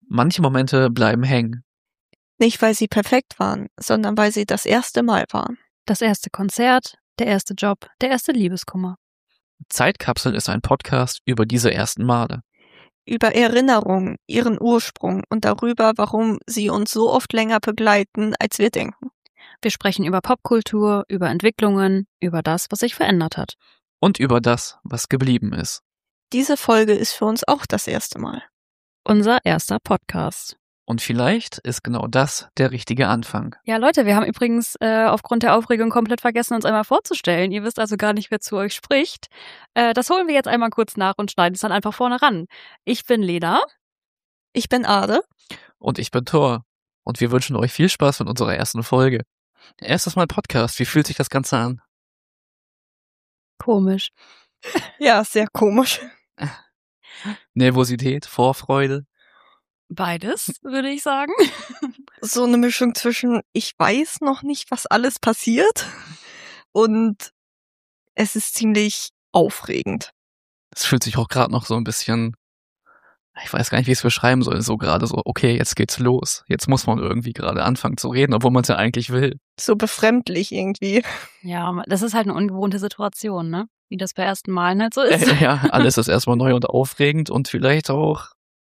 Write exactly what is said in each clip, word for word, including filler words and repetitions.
Manche Momente bleiben hängen. Nicht, weil sie perfekt waren, sondern weil sie das erste Mal waren. Das erste Konzert, der erste Job, der erste Liebeskummer. Zeitkapsel ist ein Podcast über diese ersten Male. Über Erinnerungen, ihren Ursprung und darüber, warum sie uns so oft länger begleiten, als wir denken. Wir sprechen über Popkultur, über Entwicklungen, über das, was sich verändert hat. Und über das, was geblieben ist. Diese Folge ist für uns auch das erste Mal. Unser erster Podcast. Und vielleicht ist genau das der richtige Anfang. Ja, Leute, wir haben übrigens äh, aufgrund der Aufregung komplett vergessen, uns einmal vorzustellen. Ihr wisst also gar nicht, wer zu euch spricht. Äh, das holen wir jetzt einmal kurz nach und schneiden es dann einfach vorne ran. Ich bin Lena. Ich bin Ade. Und ich bin Thor. Und wir wünschen euch viel Spaß mit unserer ersten Folge. Erstes Mal Podcast. Wie fühlt sich das Ganze an? Komisch. Ja, sehr komisch. Nervosität, Vorfreude? Beides, würde ich sagen. So eine Mischung zwischen, ich weiß noch nicht, was alles passiert, und es ist ziemlich aufregend. Es fühlt sich auch gerade noch so ein bisschen, ich weiß gar nicht, wie ich es beschreiben soll, so gerade so, okay, jetzt geht's los. Jetzt muss man irgendwie gerade anfangen zu reden, obwohl man es ja eigentlich will. So befremdlich irgendwie. Ja, das ist halt eine ungewohnte Situation, ne? Wie das bei ersten Malen halt so ist. Äh, ja, alles ist erstmal neu und aufregend und vielleicht auch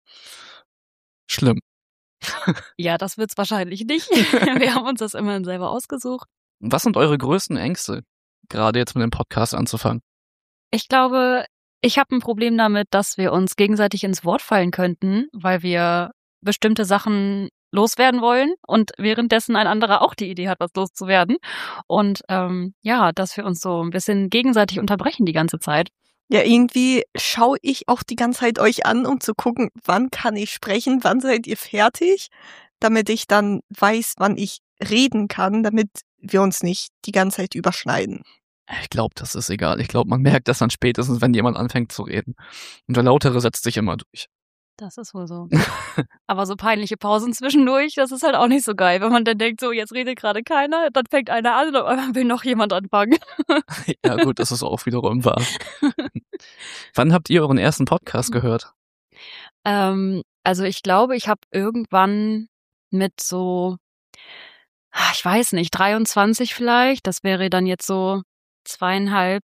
schlimm. Ja, das wird's wahrscheinlich nicht. Wir haben uns das immerhin selber ausgesucht. Was sind eure größten Ängste, gerade jetzt mit dem Podcast anzufangen? Ich glaube, ich habe ein Problem damit, dass wir uns gegenseitig ins Wort fallen könnten, weil wir bestimmte Sachen loswerden wollen und währenddessen ein anderer auch die Idee hat, was loszuwerden. Und ähm, ja, dass wir uns so ein bisschen gegenseitig unterbrechen die ganze Zeit. Ja, irgendwie schaue ich auch die ganze Zeit euch an, um zu gucken, wann kann ich sprechen, wann seid ihr fertig, damit ich dann weiß, wann ich reden kann, damit wir uns nicht die ganze Zeit überschneiden. Ich glaube, das ist egal. Ich glaube, man merkt das dann spätestens, wenn jemand anfängt zu reden. Und der Lautere setzt sich immer durch. Das ist wohl so. Aber so peinliche Pausen zwischendurch, das ist halt auch nicht so geil, wenn man dann denkt, so jetzt redet gerade keiner, dann fängt einer an und auf einmal will noch jemand anfangen. Ja gut, das ist auch wiederum wahr. Wann habt ihr euren ersten Podcast gehört? Ähm, also ich glaube, ich habe irgendwann mit so, ich weiß nicht, dreiundzwanzig vielleicht, das wäre dann jetzt so zweieinhalb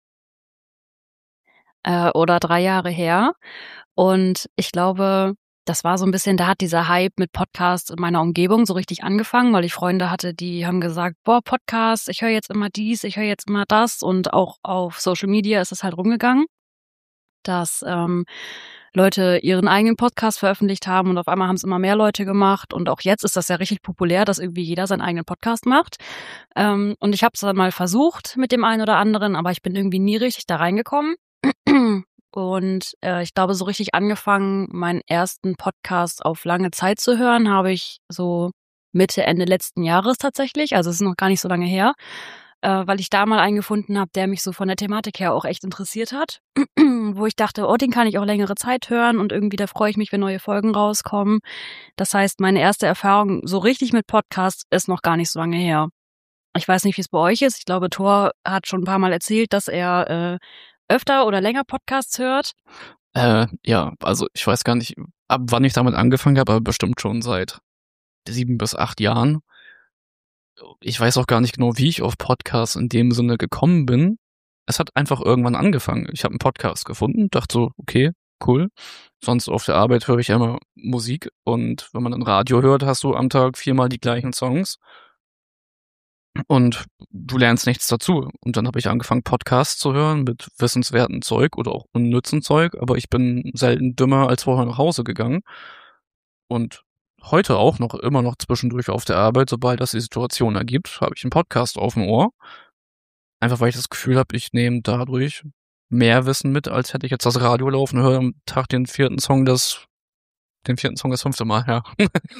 äh, oder drei Jahre her. Und ich glaube, das war so ein bisschen, da hat dieser Hype mit Podcasts in meiner Umgebung so richtig angefangen, weil ich Freunde hatte, die haben gesagt, boah, Podcasts, ich höre jetzt immer dies, ich höre jetzt immer das. Und auch auf Social Media ist es halt rumgegangen, dass ähm, Leute ihren eigenen Podcast veröffentlicht haben und auf einmal haben es immer mehr Leute gemacht. Und auch jetzt ist das ja richtig populär, dass irgendwie jeder seinen eigenen Podcast macht. Ähm, und ich habe es dann mal versucht mit dem einen oder anderen, aber ich bin irgendwie nie richtig da reingekommen. Und äh, ich glaube, so richtig angefangen, meinen ersten Podcast auf lange Zeit zu hören, habe ich so Mitte, Ende letzten Jahres tatsächlich. Also es ist noch gar nicht so lange her, äh, weil ich da mal einen gefunden habe, der mich so von der Thematik her auch echt interessiert hat. Wo ich dachte, oh, den kann ich auch längere Zeit hören und irgendwie da freue ich mich, wenn neue Folgen rauskommen. Das heißt, meine erste Erfahrung so richtig mit Podcasts ist noch gar nicht so lange her. Ich weiß nicht, wie es bei euch ist. Ich glaube, Thor hat schon ein paar Mal erzählt, dass er äh, öfter oder länger Podcasts hört? Äh, ja, also ich weiß gar nicht, ab wann ich damit angefangen habe, aber bestimmt schon seit sieben bis acht Jahren. Ich weiß auch gar nicht genau, wie ich auf Podcasts in dem Sinne gekommen bin. Es hat einfach irgendwann angefangen. Ich habe einen Podcast gefunden, dachte so, okay, cool. Sonst auf der Arbeit höre ich ja immer Musik und wenn man ein Radio hört, hast du am Tag viermal die gleichen Songs. Und du lernst nichts dazu. Und dann habe ich angefangen, Podcasts zu hören mit wissenswerten Zeug oder auch unnützen Zeug. Aber ich bin selten dümmer als vorher nach Hause gegangen. Und heute auch noch, immer noch zwischendurch auf der Arbeit, sobald das die Situation ergibt, habe ich einen Podcast auf dem Ohr. Einfach weil ich das Gefühl habe, ich nehme dadurch mehr Wissen mit, als hätte ich jetzt das Radio laufen und höre am Tag den vierten Song das, den vierten Song das fünfte Mal, ja.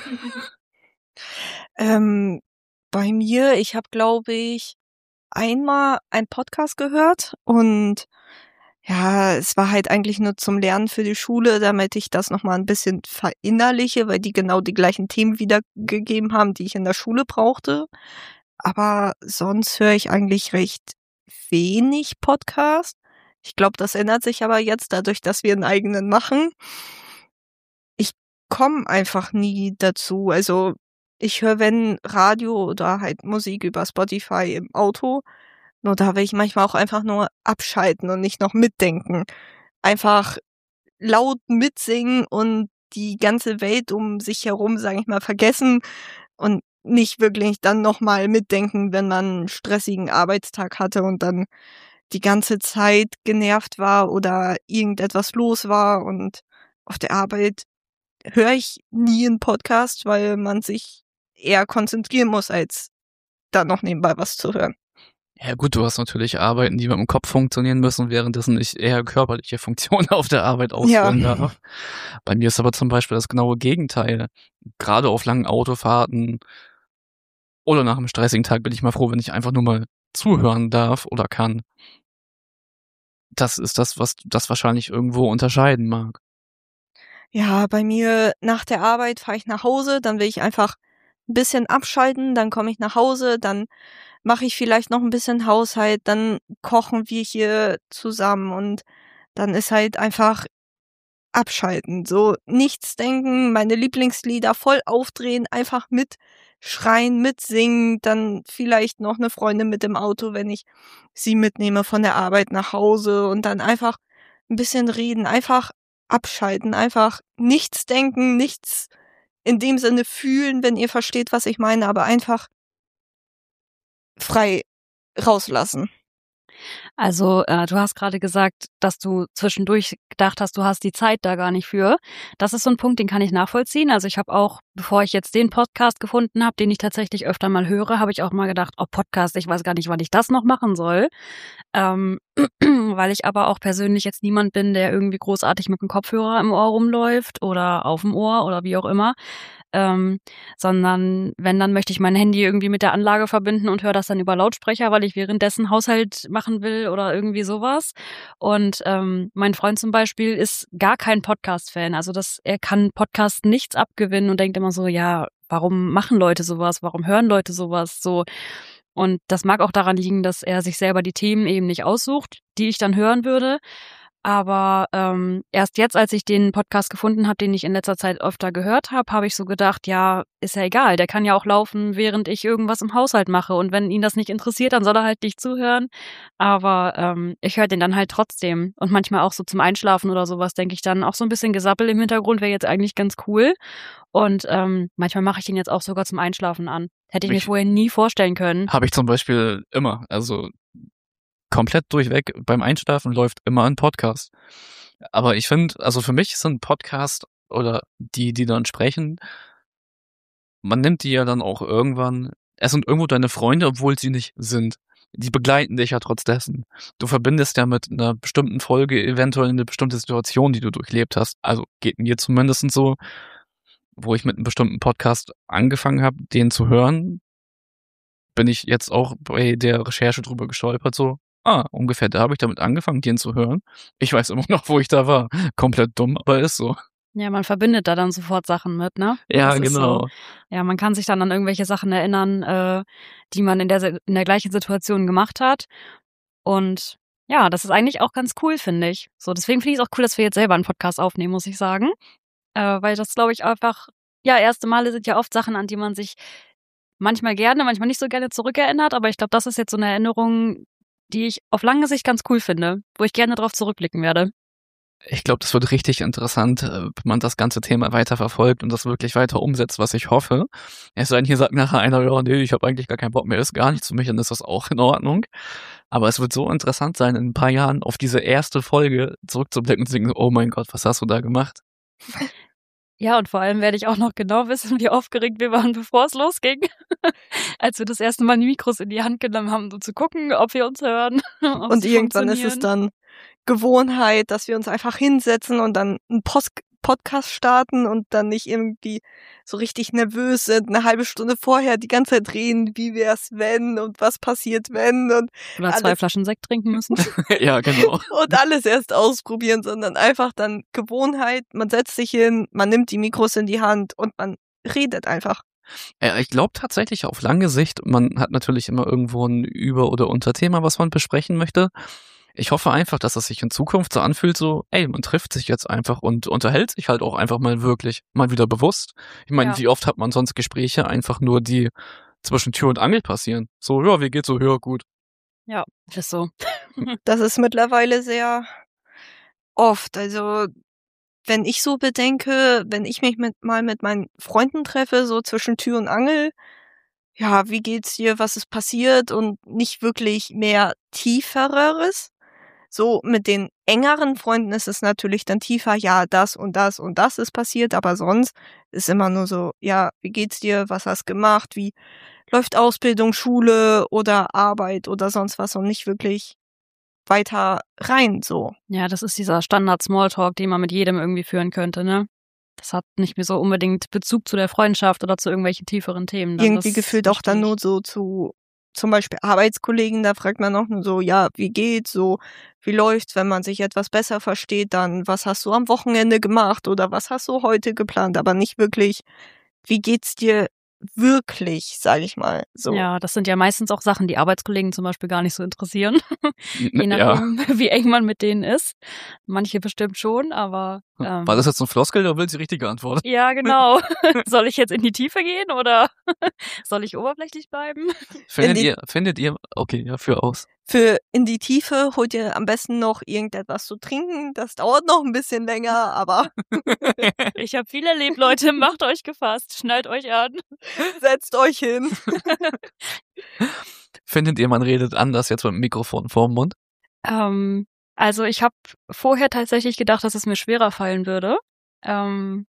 ähm, Bei mir, ich habe, glaube ich, einmal einen Podcast gehört und ja, es war halt eigentlich nur zum Lernen für die Schule, damit ich das nochmal ein bisschen verinnerliche, weil die genau die gleichen Themen wiedergegeben haben, die ich in der Schule brauchte. Aber sonst höre ich eigentlich recht wenig Podcast. Ich glaube, das ändert sich aber jetzt dadurch, dass wir einen eigenen machen. Ich komme einfach nie dazu. Also ich höre, wenn Radio oder halt Musik über Spotify im Auto, nur da will ich manchmal auch einfach nur abschalten und nicht noch mitdenken. Einfach laut mitsingen und die ganze Welt um sich herum, sage ich mal, vergessen und nicht wirklich dann nochmal mitdenken, wenn man einen stressigen Arbeitstag hatte und dann die ganze Zeit genervt war oder irgendetwas los war. Und auf der Arbeit höre ich nie einen Podcast, weil man sich eher konzentrieren muss, als da noch nebenbei was zu hören. Ja gut, du hast natürlich Arbeiten, die mit dem Kopf funktionieren müssen, währenddessen ich eher körperliche Funktionen auf der Arbeit ausführen Ja. darf. Bei mir ist aber zum Beispiel das genaue Gegenteil. Gerade auf langen Autofahrten oder nach einem stressigen Tag bin ich mal froh, wenn ich einfach nur mal zuhören darf oder kann. Das ist das, was das wahrscheinlich irgendwo unterscheiden mag. Ja, bei mir nach der Arbeit fahre ich nach Hause, dann will ich einfach ein bisschen abschalten, dann komme ich nach Hause, dann mache ich vielleicht noch ein bisschen Haushalt, dann kochen wir hier zusammen und dann ist halt einfach abschalten, so nichts denken, meine Lieblingslieder voll aufdrehen, einfach mitschreien, mitsingen, dann vielleicht noch eine Freundin mit im Auto, wenn ich sie mitnehme von der Arbeit nach Hause und dann einfach ein bisschen reden, einfach abschalten, einfach nichts denken, nichts in dem Sinne fühlen, wenn ihr versteht, was ich meine, aber einfach frei rauslassen. Also, äh, du hast gerade gesagt, dass du zwischendurch gedacht hast, du hast die Zeit da gar nicht für. Das ist so ein Punkt, den kann ich nachvollziehen. Also, ich habe auch, bevor ich jetzt den Podcast gefunden habe, den ich tatsächlich öfter mal höre, habe ich auch mal gedacht: „Oh, Podcast, ich weiß gar nicht, wann ich das noch machen soll." Ähm, weil ich aber auch persönlich jetzt niemand bin, der irgendwie großartig mit dem Kopfhörer im Ohr rumläuft oder auf dem Ohr oder wie auch immer. Ähm, sondern wenn, dann möchte ich mein Handy irgendwie mit der Anlage verbinden und höre das dann über Lautsprecher, weil ich währenddessen Haushalt machen will oder irgendwie sowas. Und ähm, mein Freund zum Beispiel ist gar kein Podcast-Fan. Also das, er kann Podcast nichts abgewinnen und denkt immer so, ja, warum machen Leute sowas? Warum hören Leute sowas? So. Und das mag auch daran liegen, dass er sich selber die Themen eben nicht aussucht, die ich dann hören würde. Aber ähm, erst jetzt, als ich den Podcast gefunden habe, den ich in letzter Zeit öfter gehört habe, habe ich so gedacht, ja, ist ja egal, der kann ja auch laufen, während ich irgendwas im Haushalt mache. Und wenn ihn das nicht interessiert, dann soll er halt nicht zuhören. Aber ähm, ich höre den dann halt trotzdem. Und manchmal auch so zum Einschlafen oder sowas, denke ich dann, auch so ein bisschen Gesappel im Hintergrund wäre jetzt eigentlich ganz cool. Und ähm, manchmal mache ich den jetzt auch sogar zum Einschlafen an. Hätte ich, ich mir vorher nie vorstellen können. Habe ich zum Beispiel immer, also komplett durchweg, beim Einschlafen läuft immer ein Podcast. Aber ich finde, also für mich sind Podcasts oder die, die dann sprechen, man nimmt die ja dann auch irgendwann, es sind irgendwo deine Freunde, obwohl sie nicht sind. Die begleiten dich ja trotz dessen. Du verbindest ja mit einer bestimmten Folge eventuell eine bestimmte Situation, die du durchlebt hast. Also geht mir zumindest so, wo ich mit einem bestimmten Podcast angefangen habe, den zu hören, bin ich jetzt auch bei der Recherche drüber gestolpert, so, ah, ungefähr da habe ich damit angefangen, den zu hören. Ich weiß immer noch, wo ich da war. Komplett dumm, aber ist so. Ja, man verbindet da dann sofort Sachen mit, ne? Ja, Das ist genau. So, ja, man kann sich dann an irgendwelche Sachen erinnern, äh, die man in der in der gleichen Situation gemacht hat. Und ja, das ist eigentlich auch ganz cool, finde ich. So, deswegen finde ich es auch cool, dass wir jetzt selber einen Podcast aufnehmen, muss ich sagen. Äh, weil das, glaube ich, einfach, ja, erste Male sind ja oft Sachen, an die man sich manchmal gerne, manchmal nicht so gerne zurückerinnert. Aber ich glaube, das ist jetzt so eine Erinnerung, die ich auf lange Sicht ganz cool finde, wo ich gerne drauf zurückblicken werde. Ich glaube, das wird richtig interessant, wenn man das ganze Thema weiter verfolgt und das wirklich weiter umsetzt, was ich hoffe. Es sei denn, hier sagt nachher einer, ja, nee, ich habe eigentlich gar keinen Bock mehr, ist gar nichts für mich, dann ist das auch in Ordnung. Aber es wird so interessant sein, in ein paar Jahren auf diese erste Folge zurückzublicken und zu denken, oh mein Gott, was hast du da gemacht? Ja, und vor allem werde ich auch noch genau wissen, wie aufgeregt wir waren, bevor es losging. Als wir das erste Mal die Mikros in die Hand genommen haben, um zu gucken, ob wir uns hören. Und irgendwann ist es dann Gewohnheit, dass wir uns einfach hinsetzen und dann einen Post- Podcast starten und dann nicht irgendwie so richtig nervös sind, eine halbe Stunde vorher die ganze Zeit reden, wie wär's wenn und was passiert wenn und Oder alles. zwei Flaschen Sekt trinken müssen. Ja, genau. Und alles erst ausprobieren, sondern einfach dann Gewohnheit, man setzt sich hin, man nimmt die Mikros in die Hand und man redet einfach. Ja, ich glaube tatsächlich auf lange Sicht, man hat natürlich immer irgendwo ein Über- oder Unterthema, was man besprechen möchte. Ich hoffe einfach, dass es sich in Zukunft so anfühlt, so, ey, man trifft sich jetzt einfach und unterhält sich halt auch einfach mal wirklich, mal wieder bewusst. Ich meine, Ja. wie oft hat man sonst Gespräche einfach nur, die zwischen Tür und Angel passieren? So, ja, wie geht's so? Ja, gut. Ja, ist so. Das ist mittlerweile sehr oft. Also, wenn ich so bedenke, wenn ich mich mit mal mit meinen Freunden treffe, so zwischen Tür und Angel, ja, wie geht's dir, was ist passiert und nicht wirklich mehr Tiefereres. So mit den engeren Freunden ist es natürlich dann tiefer, ja, das und das und das ist passiert, aber sonst ist immer nur so, ja, wie geht's dir, was hast gemacht, wie läuft Ausbildung, Schule oder Arbeit oder sonst was und nicht wirklich weiter rein so. Ja, das ist dieser Standard-Smalltalk, den man mit jedem irgendwie führen könnte, ne? Das hat nicht mehr so unbedingt Bezug zu der Freundschaft oder zu irgendwelchen tieferen Themen. Dann. Irgendwie Das gefühlt auch dann verstehe nur ich. so zu zum Beispiel Arbeitskollegen, da fragt man auch nur so, ja, wie geht's, so, wie läuft's, wenn man sich etwas besser versteht, dann, was hast du am Wochenende gemacht oder was hast du heute geplant, aber nicht wirklich, wie geht's dir wirklich, sage ich mal, so. Ja, das sind ja meistens auch Sachen, die Arbeitskollegen zum Beispiel gar nicht so interessieren. Je Ja. nachdem, wie eng man mit denen ist. Manche bestimmt schon, aber ähm, War das jetzt ein Floskel oder will sie richtige Antwort? ja, genau. Soll ich jetzt in die Tiefe gehen oder soll ich oberflächlich bleiben? Findet die- ihr, findet ihr, okay, ja, für aus. Für in die Tiefe holt ihr am besten noch irgendetwas zu trinken, das dauert noch ein bisschen länger, aber Ich habe viel erlebt, Leute. Macht euch gefasst. Schnallt euch an. setzt euch hin. Findet ihr, man redet anders jetzt mit dem Mikrofon vorm Mund? Ähm, also ich habe vorher tatsächlich gedacht, dass es mir schwerer fallen würde. Ähm,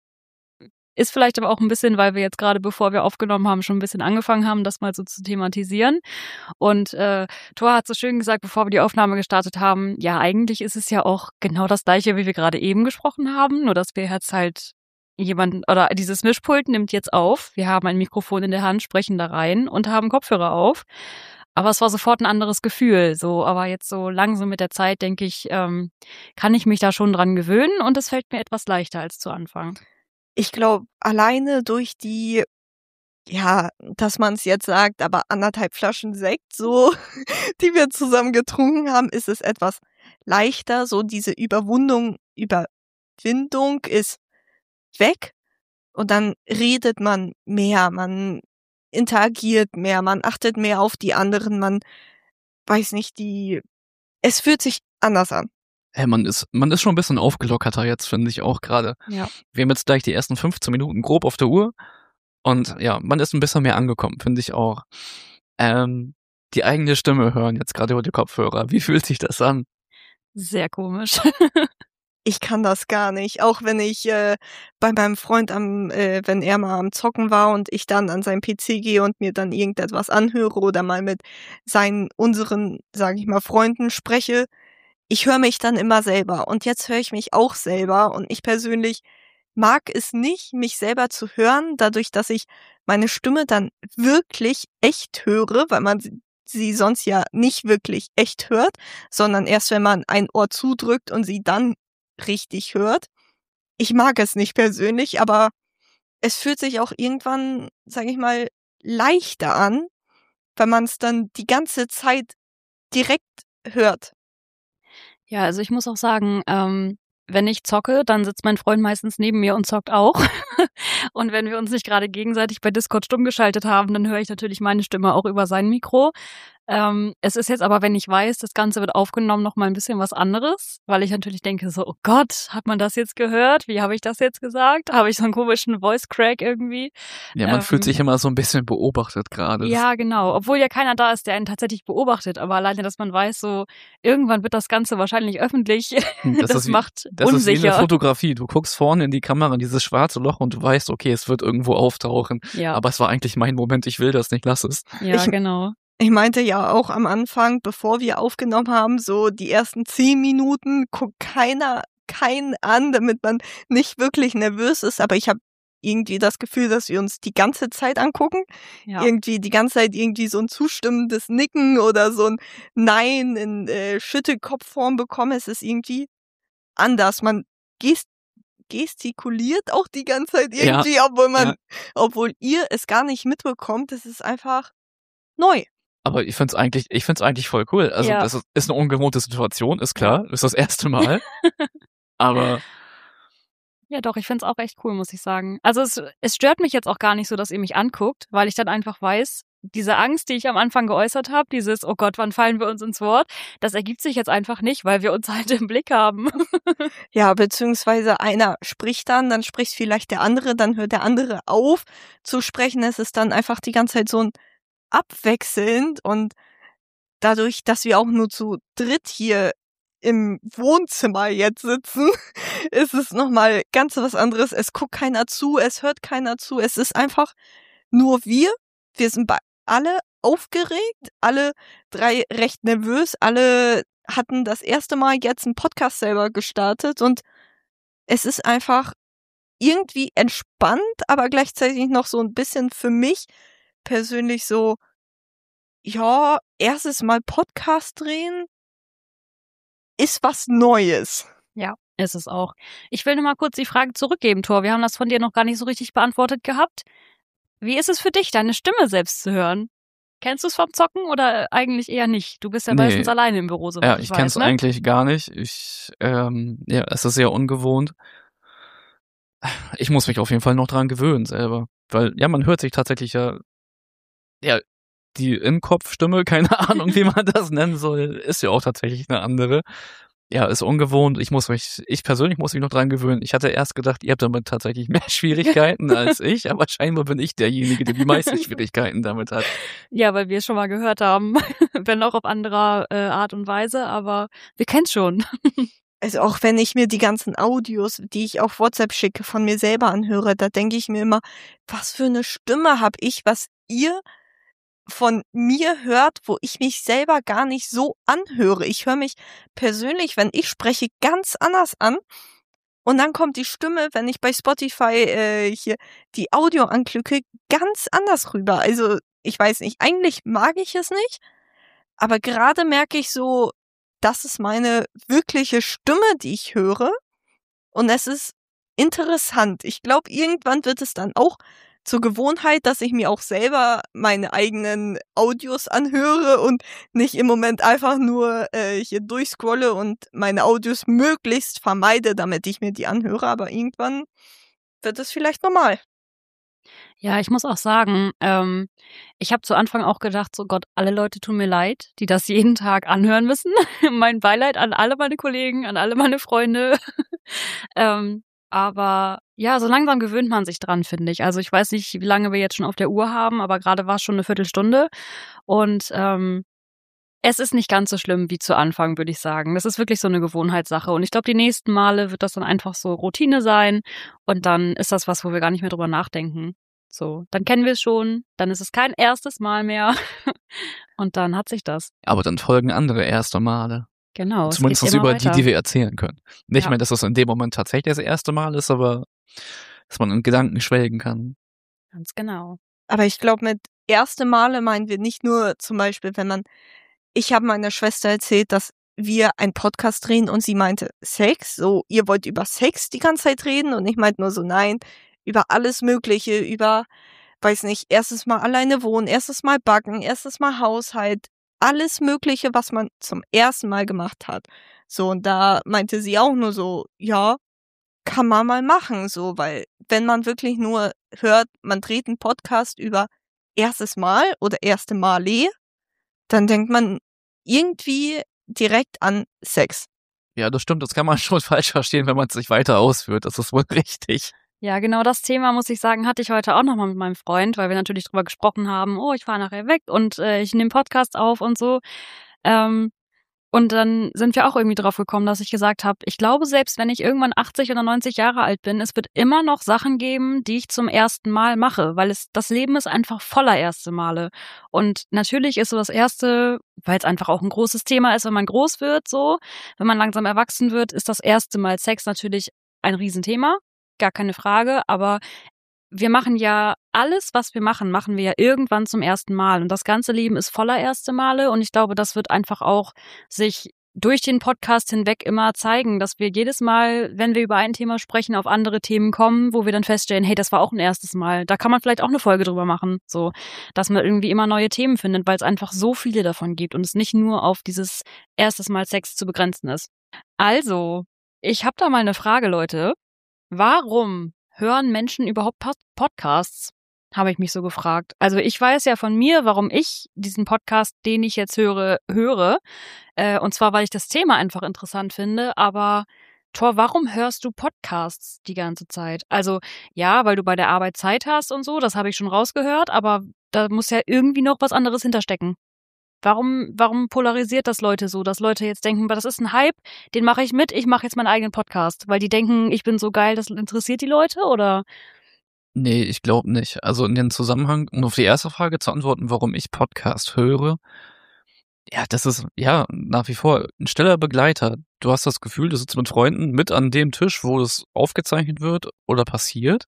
ist vielleicht aber auch ein bisschen, weil wir jetzt gerade, bevor wir aufgenommen haben, schon ein bisschen angefangen haben, das mal so zu thematisieren. Und äh, Thor hat so schön gesagt, bevor wir die Aufnahme gestartet haben, ja, eigentlich ist es ja auch genau das Gleiche, wie wir gerade eben gesprochen haben, nur dass wir jetzt halt jemanden, oder dieses Mischpult nimmt jetzt auf. Wir haben ein Mikrofon in der Hand, sprechen da rein und haben Kopfhörer auf. Aber es war sofort ein anderes Gefühl. So, aber jetzt so langsam mit der Zeit, denke ich, ähm, kann ich mich da schon dran gewöhnen und es fällt mir etwas leichter als zu Anfang. Ich glaube, alleine durch die, ja, dass man es jetzt sagt, aber anderthalb Flaschen Sekt, so, die wir zusammen getrunken haben, ist es etwas leichter. So diese Überwundung, Überwindung ist weg und dann redet man mehr, man interagiert mehr, man achtet mehr auf die anderen, man weiß nicht, die, es fühlt sich anders an. Hey, man ist, man ist schon ein bisschen aufgelockerter jetzt, finde ich auch gerade. Ja. Wir haben jetzt gleich die ersten fünfzehn Minuten grob auf der Uhr. Und ja, man ist ein bisschen mehr angekommen, finde ich auch. Ähm, die eigene Stimme hören jetzt gerade über die Kopfhörer. Wie fühlt sich das an? Sehr komisch. Ich kann das gar nicht, auch wenn ich äh, bei meinem Freund am, äh, wenn er mal am Zocken war und ich dann an seinen P C gehe und mir dann irgendetwas anhöre oder mal mit seinen, unseren, sage ich mal, Freunden spreche, ich höre mich dann immer selber und jetzt höre ich mich auch selber und ich persönlich mag es nicht, mich selber zu hören, dadurch, dass ich meine Stimme dann wirklich echt höre, weil man sie- sie sonst ja nicht wirklich echt hört, sondern erst wenn man ein Ohr zudrückt und sie dann richtig hört. Ich mag es nicht persönlich, aber es fühlt sich auch irgendwann, sage ich mal, leichter an, wenn man es dann die ganze Zeit direkt hört. Ja, also ich muss auch sagen, ähm, wenn ich zocke, dann sitzt mein Freund meistens neben mir und zockt auch. Und wenn wir uns nicht gerade gegenseitig bei Discord stumm geschaltet haben, dann höre ich natürlich meine Stimme auch über sein Mikro. Ähm, es ist jetzt aber, wenn ich weiß, das Ganze wird aufgenommen, noch mal ein bisschen was anderes, weil ich natürlich denke so, oh Gott, hat man das jetzt gehört? Wie habe ich das jetzt gesagt? Habe ich so einen komischen Voice-Crack irgendwie? Ja, man Ähm, fühlt sich immer so ein bisschen beobachtet gerade. Das- Ja, genau. Obwohl ja keiner da ist, der einen tatsächlich beobachtet. Aber alleine, dass man weiß, so irgendwann wird das Ganze wahrscheinlich öffentlich, das, ist wie- macht Das ist wie unsicher. eine Fotografie. Du guckst vorne in die Kamera, in dieses schwarze Loch und du weißt, okay, es wird irgendwo auftauchen. ja, Aber es war eigentlich mein Moment, ich will das nicht, lass es. ja, ich- genau. Ich meinte ja auch am Anfang, bevor wir aufgenommen haben, so die ersten zehn Minuten guckt keiner keinen an, damit man nicht wirklich nervös ist. Aber ich habe irgendwie das Gefühl, dass wir uns die ganze Zeit angucken. Ja. Irgendwie die ganze Zeit irgendwie so ein zustimmendes Nicken oder so ein Nein in äh, Schüttelkopfform bekommen. Es ist irgendwie anders. Man gest gestikuliert auch die ganze Zeit Ja, irgendwie, obwohl man, ja. obwohl ihr es gar nicht mitbekommt. Es ist einfach neu. Aber ich find's eigentlich, ich find's eigentlich voll cool. Also Ja. das ist, ist eine ungewohnte Situation, ist klar. Ist das erste Mal. Aber Ja, doch, ich find's auch echt cool, muss ich sagen. Also es, es stört mich jetzt auch gar nicht so, dass ihr mich anguckt, weil ich dann einfach weiß, diese Angst, die ich am Anfang geäußert habe, dieses, oh Gott, wann fallen wir uns ins Wort, das ergibt sich jetzt einfach nicht, weil wir uns halt im Blick haben. Ja, beziehungsweise einer spricht dann, dann spricht vielleicht der andere, dann hört der andere auf zu sprechen. Es ist dann einfach die ganze Zeit so ein abwechselnd und dadurch, dass wir auch nur zu dritt hier im Wohnzimmer jetzt sitzen, ist es nochmal ganz was anderes. Es guckt keiner zu, es hört keiner zu. Es ist einfach nur wir. Wir sind bei alle aufgeregt, alle drei recht nervös, alle hatten das erste Mal jetzt einen Podcast selber gestartet und es ist einfach irgendwie entspannt, aber gleichzeitig noch so ein bisschen für mich persönlich so, ja, erstes Mal Podcast drehen ist was Neues. Ja, ist es auch. Ich will nur mal kurz die Frage zurückgeben, Thor. Wir haben das von dir noch gar nicht so richtig beantwortet gehabt. Wie ist es für dich, deine Stimme selbst zu hören? Kennst du es vom Zocken oder eigentlich eher nicht? Du bist ja Nee. meistens alleine im Büro, soweit ja, ich, ich weiß, kenn's ne? eigentlich gar nicht. Ich, ähm, ja, es ist sehr ungewohnt. Ich muss mich auf jeden Fall noch dran gewöhnen selber. Weil, ja, man hört sich tatsächlich ja, ja, die In-Kopf-Stimme, keine Ahnung, wie man das nennen soll, ist ja auch tatsächlich eine andere. Ja, ist ungewohnt. Ich muss mich, ich persönlich muss mich noch dran gewöhnen. Ich hatte erst gedacht, ihr habt damit tatsächlich mehr Schwierigkeiten als ich, aber scheinbar bin ich derjenige, der die meisten Schwierigkeiten damit hat. Ja, weil wir es schon mal gehört haben, wenn auch auf anderer äh, Art und Weise, aber wir kennen's schon. Also auch wenn ich mir die ganzen Audios, die ich auf WhatsApp schicke, von mir selber anhöre, da denke ich mir immer, was für eine Stimme habe ich, was ihr von mir hört, wo ich mich selber gar nicht so anhöre. Ich höre mich persönlich, wenn ich spreche, ganz anders an. Und dann kommt die Stimme, wenn ich bei Spotify äh, hier die Audio anklicke, ganz anders rüber. Also ich weiß nicht, eigentlich mag ich es nicht, aber gerade merke ich so, das ist meine wirkliche Stimme, die ich höre. Und es ist interessant. Ich glaube, irgendwann wird es dann auch zur Gewohnheit, dass ich mir auch selber meine eigenen Audios anhöre und nicht im Moment einfach nur äh, hier durchscrolle und meine Audios möglichst vermeide, damit ich mir die anhöre. Aber irgendwann wird es vielleicht normal. Ja, ich muss auch sagen, ähm, ich habe zu Anfang auch gedacht, so Gott, alle Leute tun mir leid, die das jeden Tag anhören müssen. Mein Beileid an alle meine Kollegen, an alle meine Freunde. ähm, aber ja, so langsam gewöhnt man sich dran, finde ich. Also ich weiß nicht, wie lange wir jetzt schon auf der Uhr haben, aber gerade war es schon eine Viertelstunde. Und ähm, es ist nicht ganz so schlimm wie zu Anfang, würde ich sagen. Das ist wirklich so eine Gewohnheitssache. Und ich glaube, die nächsten Male wird das dann einfach so Routine sein. Und dann ist das was, wo wir gar nicht mehr drüber nachdenken. So, dann kennen wir es schon, dann ist es kein erstes Mal mehr und dann hat sich das. Aber dann folgen andere erste Male. Genau. es Zumindest geht immer über die, weiter. die wir erzählen können. Nicht Ja. mehr, dass das in dem Moment tatsächlich das erste Mal ist, aber dass man in Gedanken schwelgen kann. Ganz genau. Aber ich glaube, mit erste Male meinen wir nicht nur zum Beispiel, wenn man, ich habe meiner Schwester erzählt, dass wir einen Podcast drehen und sie meinte Sex, so ihr wollt über Sex die ganze Zeit reden und ich meinte nur so nein, über alles Mögliche, über, weiß nicht, erstes Mal alleine wohnen, erstes Mal backen, erstes Mal Haushalt, alles Mögliche, was man zum ersten Mal gemacht hat. So, und da meinte sie auch nur so, ja, kann man mal machen, so, weil wenn man wirklich nur hört, man dreht einen Podcast über erstes Mal oder erste Male, dann denkt man irgendwie direkt an Sex. Ja, das stimmt, das kann man schon falsch verstehen, wenn man es sich weiter ausführt. Das ist wohl richtig. Ja, genau das Thema, muss ich sagen, hatte ich heute auch nochmal mit meinem Freund, weil wir natürlich drüber gesprochen haben, oh, ich fahre nachher weg und äh, ich nehme Podcast auf und so. Ähm, und dann sind wir auch irgendwie drauf gekommen, dass ich gesagt habe, ich glaube, selbst wenn ich irgendwann achtzig oder neunzig Jahre alt bin, es wird immer noch Sachen geben, die ich zum ersten Mal mache, weil es das Leben ist einfach voller erste Male. Und natürlich ist so das erste, weil es einfach auch ein großes Thema ist, wenn man groß wird, so, wenn man langsam erwachsen wird, ist das erste Mal Sex natürlich ein Riesenthema. Gar keine Frage, aber wir machen ja alles, was wir machen, machen wir ja irgendwann zum ersten Mal. Und das ganze Leben ist voller erste Male. Und ich glaube, das wird einfach auch sich durch den Podcast hinweg immer zeigen, dass wir jedes Mal, wenn wir über ein Thema sprechen, auf andere Themen kommen, wo wir dann feststellen, hey, das war auch ein erstes Mal. Da kann man vielleicht auch eine Folge drüber machen, so, dass man irgendwie immer neue Themen findet, weil es einfach so viele davon gibt und es nicht nur auf dieses erstes Mal Sex zu begrenzen ist. Also, ich habe da mal eine Frage, Leute. Warum hören Menschen überhaupt Pod- Podcasts? Habe ich mich so gefragt. Also ich weiß ja von mir, warum ich diesen Podcast, den ich jetzt höre, höre. Äh, und zwar, weil ich das Thema einfach interessant finde. Aber Thor, warum hörst du Podcasts die ganze Zeit? Also ja, weil du bei der Arbeit Zeit hast und so, das habe ich schon rausgehört. Aber da muss ja irgendwie noch was anderes hinterstecken. Warum, warum polarisiert das Leute so, dass Leute jetzt denken, das ist ein Hype, den mache ich mit, ich mache jetzt meinen eigenen Podcast, weil die denken, ich bin so geil, das interessiert die Leute, oder? Nee, ich glaube nicht. Also in den Zusammenhang, um auf die erste Frage zu antworten, warum ich Podcast höre, ja, das ist ja nach wie vor ein stiller Begleiter. Du hast das Gefühl, du sitzt mit Freunden mit an dem Tisch, wo es aufgezeichnet wird oder passiert.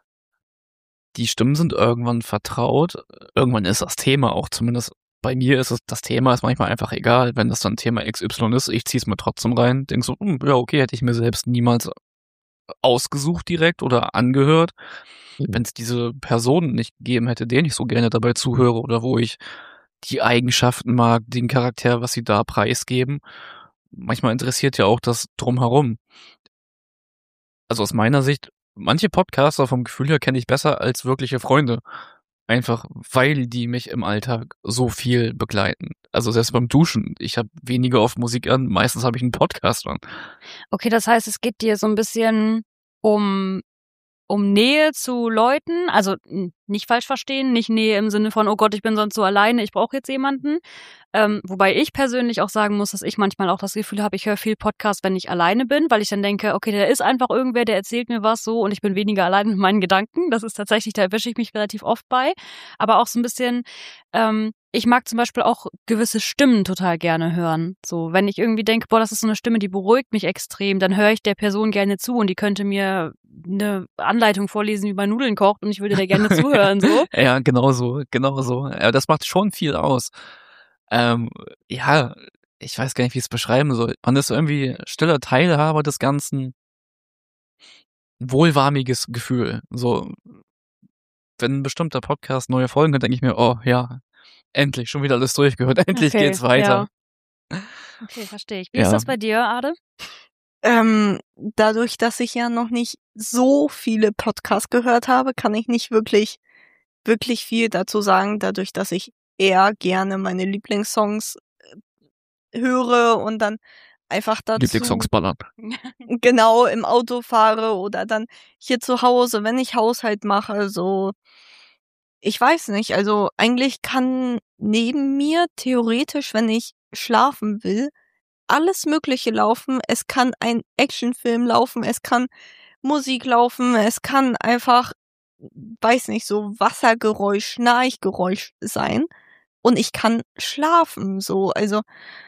Die Stimmen sind irgendwann vertraut. Irgendwann ist das Thema auch, zumindest bei mir ist es, das Thema ist manchmal einfach egal, wenn das dann Thema X Y ist, ich zieh's mir trotzdem rein, denk so, hm, ja, okay, hätte ich mir selbst niemals ausgesucht direkt oder angehört. Wenn es diese Person nicht gegeben hätte, denen ich so gerne dabei zuhöre oder wo ich die Eigenschaften mag, den Charakter, was sie da preisgeben. Manchmal interessiert ja auch das Drumherum. Also aus meiner Sicht, manche Podcaster vom Gefühl her kenne ich besser als wirkliche Freunde. Einfach, weil die mich im Alltag so viel begleiten. Also selbst beim Duschen, ich habe weniger oft Musik an, meistens habe ich einen Podcast an. Okay, das heißt, es geht dir so ein bisschen um um Nähe zu Leuten, also n- nicht falsch verstehen, nicht Nähe im Sinne von, oh Gott, ich bin sonst so alleine, ich brauche jetzt jemanden. Ähm, wobei ich persönlich auch sagen muss, dass ich manchmal auch das Gefühl habe, ich höre viel Podcast, wenn ich alleine bin, weil ich dann denke, okay, da ist einfach irgendwer, der erzählt mir was so und ich bin weniger allein mit meinen Gedanken. Das ist tatsächlich, da erwische ich mich relativ oft bei. Aber auch so ein bisschen, ähm, ich mag zum Beispiel auch gewisse Stimmen total gerne hören. So, wenn ich irgendwie denke, boah, das ist so eine Stimme, die beruhigt mich extrem, dann höre ich der Person gerne zu und die könnte mir eine Anleitung vorlesen, wie man Nudeln kocht und ich würde der gerne zuhören, so. Ja, genau so, genau so. Ja, das macht schon viel aus. Ähm, ja, ich weiß gar nicht, wie ich es beschreiben soll. Man ist irgendwie stiller Teilhaber des Ganzen. Wohlwarmiges Gefühl. So, wenn ein bestimmter Podcast neue Folgen hat, denke ich mir, oh ja, endlich, schon wieder alles durchgehört, endlich Okay, geht's weiter. ja. Okay, verstehe ich. Wie Ja. ist das bei dir, Ade? Ähm, dadurch, dass ich ja noch nicht so viele Podcasts gehört habe, kann ich nicht wirklich, wirklich viel dazu sagen, dadurch, dass ich eher gerne meine Lieblingssongs äh, höre und dann einfach dazu Lieblingssongs ballern. genau im Auto fahre oder dann hier zu Hause, wenn ich Haushalt mache, so. Ich weiß nicht, also eigentlich kann neben mir theoretisch, wenn ich schlafen will, alles Mögliche laufen. Es kann ein Actionfilm laufen, es kann Musik laufen, es kann einfach, weiß nicht, so Wassergeräusch, Schnarchgeräusch sein und ich kann schlafen, so. Also,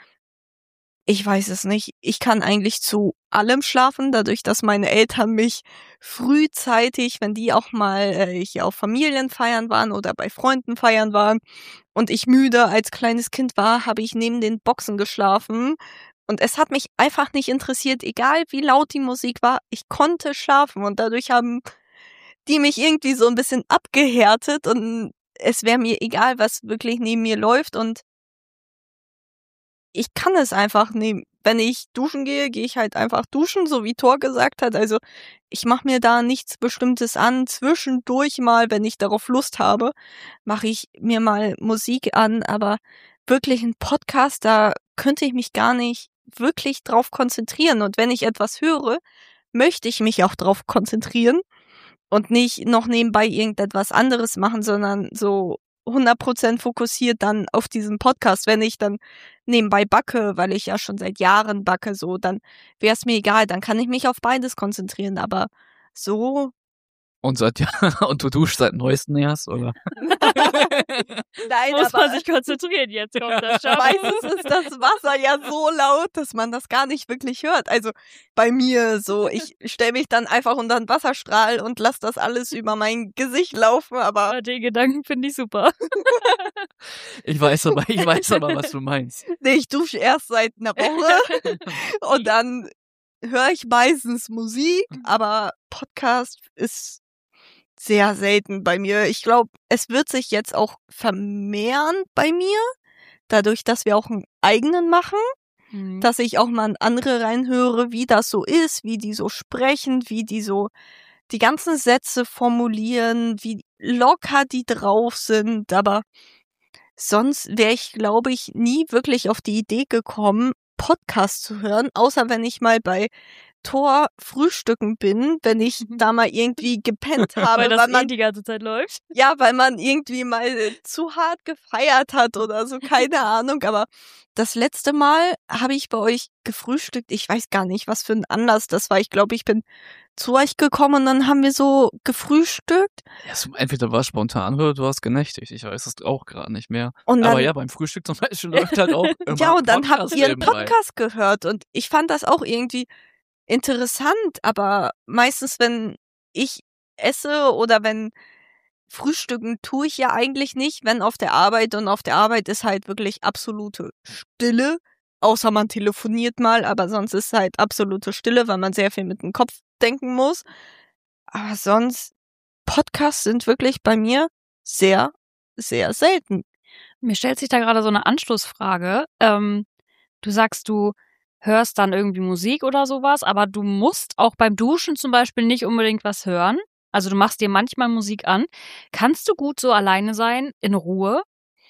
ich weiß es nicht. Ich kann eigentlich zu allem schlafen, dadurch, dass meine Eltern mich frühzeitig, wenn die auch mal äh, hier auf Familienfeiern waren oder bei Freunden feiern waren und ich müde als kleines Kind war, habe ich neben den Boxen geschlafen. Und es hat mich einfach nicht interessiert, egal wie laut die Musik war, ich konnte schlafen und dadurch haben die mich irgendwie so ein bisschen abgehärtet und es wäre mir egal, was wirklich neben mir läuft und ich kann es einfach nehmen. Wenn ich duschen gehe, gehe ich halt einfach duschen, so wie Thor gesagt hat. Also ich mache mir da nichts Bestimmtes an. Zwischendurch mal, wenn ich darauf Lust habe, mache ich mir mal Musik an. Aber wirklich ein Podcast, da könnte ich mich gar nicht wirklich drauf konzentrieren. Und wenn ich etwas höre, möchte ich mich auch drauf konzentrieren und nicht noch nebenbei irgendetwas anderes machen, sondern so hundert Prozent fokussiert dann auf diesen Podcast. Wenn ich dann nebenbei backe, weil ich ja schon seit Jahren backe, so, dann wäre es mir egal, dann kann ich mich auf beides konzentrieren. Aber so Und seit ja, und du duschst seit neuestem erst, oder? Nein, Muss aber man sich konzentrieren, jetzt kommt das schon. meistens ist das Wasser ja so laut, dass man das gar nicht wirklich hört. Also bei mir so, ich stelle mich dann einfach unter den Wasserstrahl und lasse das alles über mein Gesicht laufen, aber Aber den Gedanken finde ich super. Ich weiß aber, ich weiß aber, was du meinst. nee, ich dusche erst seit einer Woche und dann höre ich meistens Musik, aber Podcast ist sehr selten bei mir. Ich glaube, es wird sich jetzt auch vermehren bei mir, dadurch, dass wir auch einen eigenen machen, Mhm. dass ich auch mal in andere reinhöre, wie das so ist, wie die so sprechen, wie die so die ganzen Sätze formulieren, wie locker die drauf sind, aber sonst wäre ich, glaube ich, nie wirklich auf die Idee gekommen, Podcast zu hören, außer wenn ich mal bei Tor frühstücken bin, wenn ich Mhm. da mal irgendwie gepennt habe, Weil das weil eh man die ganze Zeit läuft. ja, weil man irgendwie mal äh, zu hart gefeiert hat oder so, keine Ahnung. Aber das letzte Mal habe ich bei euch gefrühstückt. Ich weiß gar nicht, was für ein Anlass das war. Ich glaube, ich bin zu euch gekommen und dann haben wir so gefrühstückt. Ja, so, entweder war es spontan oder du hast genächtigt. Ich weiß es auch gerade nicht mehr. Und dann, Aber ja, beim Frühstück zum Beispiel läuft halt auch immer ja, und dann habt Podcast ihr einen nebenbei. Podcast gehört und ich fand das auch irgendwie interessant, aber meistens, wenn ich esse oder wenn Frühstücken tue ich ja eigentlich nicht, wenn auf der Arbeit und auf der Arbeit ist halt wirklich absolute Stille, außer man telefoniert mal, aber sonst ist halt absolute Stille, weil man sehr viel mit dem Kopf denken muss. Aber sonst, Podcasts sind wirklich bei mir sehr, sehr selten. Mir stellt sich da gerade so eine Anschlussfrage. Ähm, du sagst, du hörst dann irgendwie Musik oder sowas, aber du musst auch beim Duschen zum Beispiel nicht unbedingt was hören. Also du machst dir manchmal Musik an. Kannst du gut so alleine sein, in Ruhe?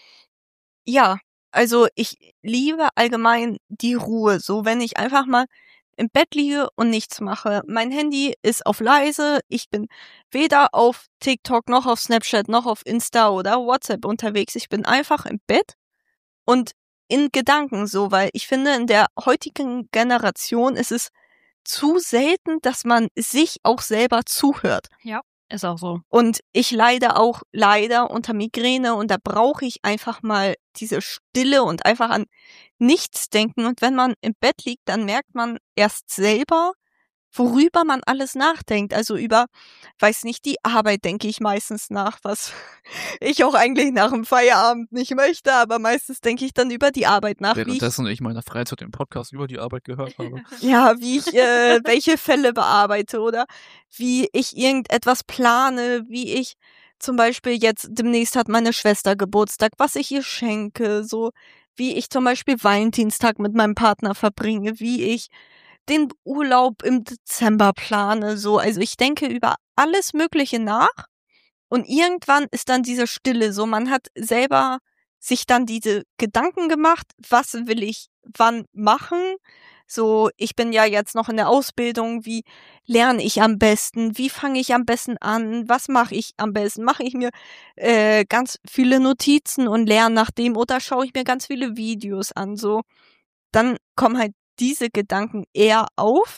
Ja, also ich liebe allgemein die Ruhe. So, wenn ich einfach mal im Bett liege und nichts mache. Mein Handy ist auf leise. Ich bin weder auf TikTok noch auf Snapchat noch auf Insta oder WhatsApp unterwegs. Ich bin einfach im Bett und in Gedanken so, weil ich finde, in der heutigen Generation ist es zu selten, dass man sich auch selber zuhört. Ja, ist auch so. Und ich leide auch leider unter Migräne und da brauche ich einfach mal diese Stille und einfach an nichts denken. Und wenn man im Bett liegt, dann merkt man erst selber, worüber man alles nachdenkt. Also über, weiß nicht, die Arbeit denke ich meistens nach, was ich auch eigentlich nach dem Feierabend nicht möchte, aber meistens denke ich dann über die Arbeit nach, wie ich, Währenddessen ich in meiner Freizeit den Podcast über die Arbeit gehört habe. ja, wie ich äh, welche Fälle bearbeite oder wie ich irgendetwas plane, wie ich zum Beispiel jetzt demnächst hat meine Schwester Geburtstag, was ich ihr schenke, so wie ich zum Beispiel Valentinstag mit meinem Partner verbringe, wie ich den Urlaub im Dezember plane, so. Also ich denke über alles Mögliche nach und irgendwann ist dann diese Stille so. Man hat selber sich dann diese Gedanken gemacht, was will ich wann machen? So, ich bin ja jetzt noch in der Ausbildung, wie lerne ich am besten? Wie fange ich am besten an? Was mache ich am besten? Mache ich mir äh, ganz viele Notizen und lerne nach dem oder schaue ich mir ganz viele Videos an, so. Dann kommen halt diese Gedanken eher auf,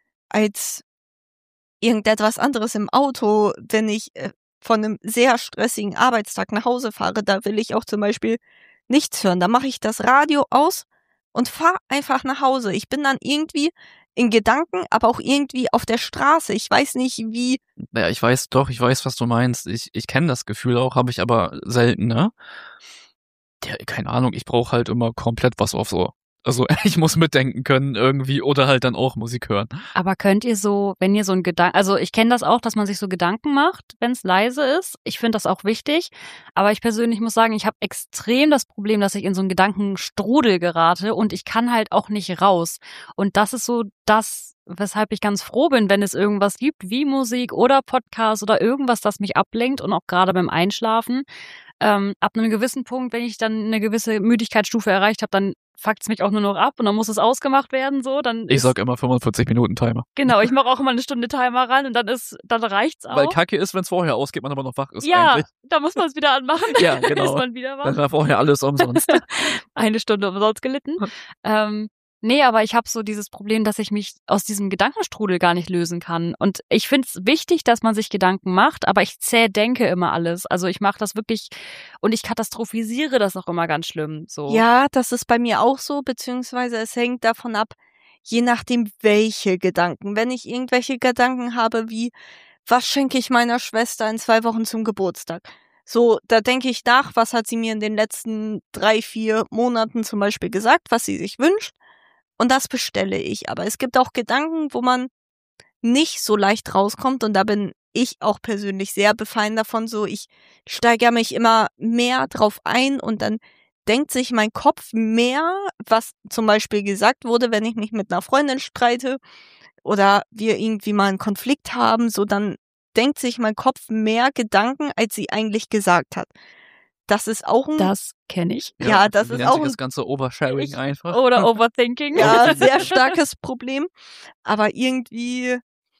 als irgendetwas anderes im Auto, wenn ich äh, von einem sehr stressigen Arbeitstag nach Hause fahre, da will ich auch zum Beispiel nichts hören. Da mache ich das Radio aus und fahre einfach nach Hause. Ich bin dann irgendwie in Gedanken, aber auch irgendwie auf der Straße. Ich weiß nicht, wie. Ja, ich weiß doch, ich weiß, was du meinst. Ich, ich kenne das Gefühl auch, habe ich aber selten, ne? Ja, keine Ahnung, ich brauche halt immer komplett was auf so. Also ich muss mitdenken können irgendwie oder halt dann auch Musik hören. Aber könnt ihr so, wenn ihr so ein Gedanken, also ich kenne das auch, dass man sich so Gedanken macht, wenn es leise ist. Ich finde das auch wichtig. Aber ich persönlich muss sagen, ich habe extrem das Problem, dass ich in so einen Gedankenstrudel gerate und ich kann halt auch nicht raus. Und das ist so das, weshalb ich ganz froh bin, wenn es irgendwas gibt, wie Musik oder Podcast oder irgendwas, das mich ablenkt und auch gerade beim Einschlafen. Ähm, ab einem gewissen Punkt, wenn ich dann eine gewisse Müdigkeitsstufe erreicht habe, dann fuckt's mich auch nur noch ab und dann muss es ausgemacht werden, so, dann Ich ist, sag immer fünfundvierzig Minuten Timer. genau, ich mache auch immer eine Stunde Timer ran und dann ist, dann reicht's auch. Weil Kacke ist, wenn es vorher ausgeht, man aber noch wach ist ja, eigentlich. da muss man es wieder anmachen, Ja, dann genau. ist man wieder wach. Dann war vorher alles umsonst. Eine Stunde umsonst gelitten. ähm, Nee, aber ich habe so dieses Problem, dass ich mich aus diesem Gedankenstrudel gar nicht lösen kann. Und ich finde es wichtig, dass man sich Gedanken macht, aber ich zähdenke immer alles. Also ich mache das wirklich und ich katastrophisiere das auch immer ganz schlimm. So. Ja, das ist bei mir auch so, beziehungsweise es hängt davon ab, je nachdem welche Gedanken. Wenn ich irgendwelche Gedanken habe wie, was schenke ich meiner Schwester in zwei Wochen zum Geburtstag? So, da denke ich nach, was hat sie mir in den letzten drei, vier Monaten zum Beispiel gesagt, was sie sich wünscht. Und das bestelle ich. Aber es gibt auch Gedanken, wo man nicht so leicht rauskommt. Und da bin ich auch persönlich sehr befallen davon. So, ich steigere mich immer mehr drauf ein und dann denkt sich mein Kopf mehr, was zum Beispiel gesagt wurde, wenn ich mich mit einer Freundin streite oder wir irgendwie mal einen Konflikt haben. So, dann denkt sich mein Kopf mehr Gedanken, als sie eigentlich gesagt hat. Das ist auch ein... Das kenne ich. Ja, ja, das wie ist nennt auch sich ein... das ganze Oversharing Ich, einfach. oder Overthinking. Ja, sehr starkes Problem. Aber irgendwie,